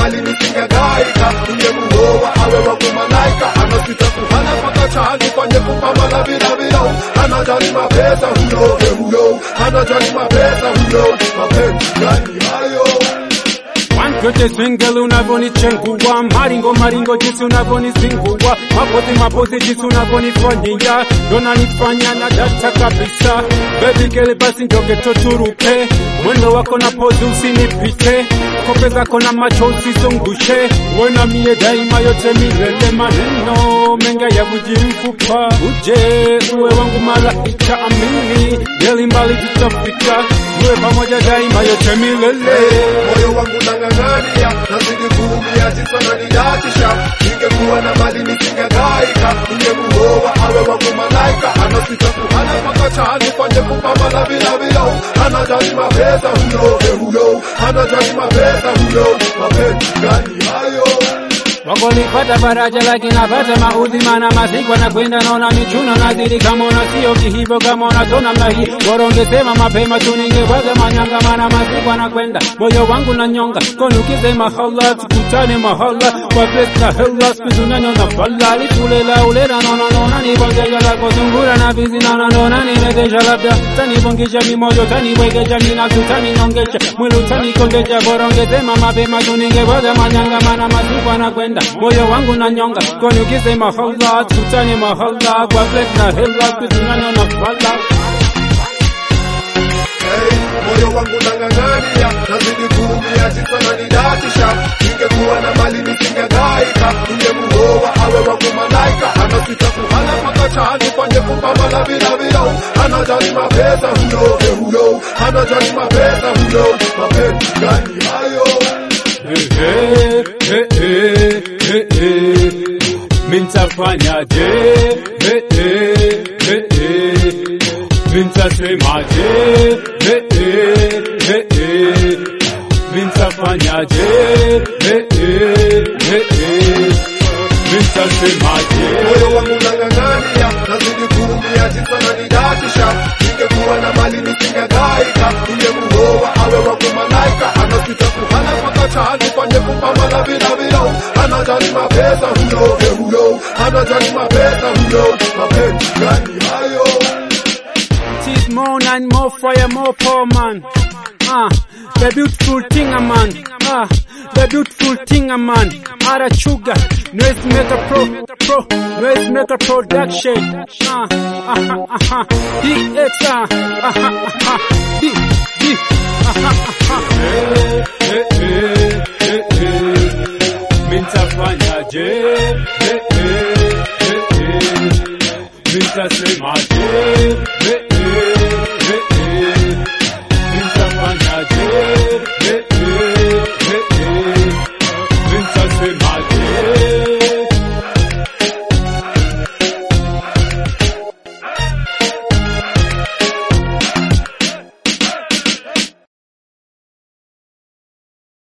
mali nisingagaika, ningemuoa awe wangu malaika. Anasita kuhana paka chani kwenye kupamala bila bila, anajali mapesa huyo, anajali mapesa huyo, mapenzi gani hayo? Yote single unavonichengua, maringo jinsi unavonisingua, mapozi jinsi unavonifanyia, dona nifanya na data kabisa. Baby girl basi ndoge tuturuke, mwendo wako na pozi usinipite, kope zako na macho usizungushe, wena mie daima yote milele. Maneno menga ya kujimfupa, uje uwe wangu malaika, amini deli mbali tutafika, uwe pamoja daima yote milele. Moyo wangu nang'ang'ania, nazidi kuumia jinsi ananidatisha, ningekuwa na mali nisingagaika, ningemuoa awe wangu malaika. Anasita kuhana paka chani kwenye kupamala bila bila, anajali mapesa huyo, anajali mapesa huyo, mapenzi gani hayo? Wakolipata faraja lakini napata maudhi, mana masikwa na kwenda naona michuno nazidi kama una sio kihivo kama unatona mlahi. Warongesema mapema tuningewaza manyanga, mana masikwa na kwenda moyo wangu na nyonga. Konukize mahala tukutane mahala, kwa pesa hela spizunanyo na falali. Tulela ulera nona nibongeja lako zungura na vizi nona nilegesha labda. Tani bongesha mimojo tani wegeja minasu tani nongesha mwilu tani kongesha. Warongesema mapema tuningewaza manyanga, mana masikwa na kwenda moyo wangu na nyonga. Konukize mahala tukutane mahala, kwa pesa hela spizunanyo na falali. Moyo wangu nang'ang'ania, nazidi kuumia jinsi ananidatisha, ningekuwa na mali nisingagaika, ningemuoa awe wangu malaika. Anasita kuhana paka chani kwenye kupamala bila bila, anajali mapesa huyo, anajali mapesa huyo, mapenzi gani hayo? Mintafanyaje, mintasemaje, mintafanyaje, mintasemaje. Moyo wangu nang'ang'ania, nazidi kuumia jinsi ananidatisha, ningekuwa na mali nisingagaika, ningemuoa awe wangu malaika. Anasita kuhana paka chani kwenye kupamala bila bila, anajali mapesa huyo, anajali mapesa huyo, mapenzi gani hayo? It is more and more fire, more power, man. The beautiful thing, man. The beautiful thing, man. Ara Sugar, Noise Maker Noise Maker Production. Mintafanyaje, mintasemaje,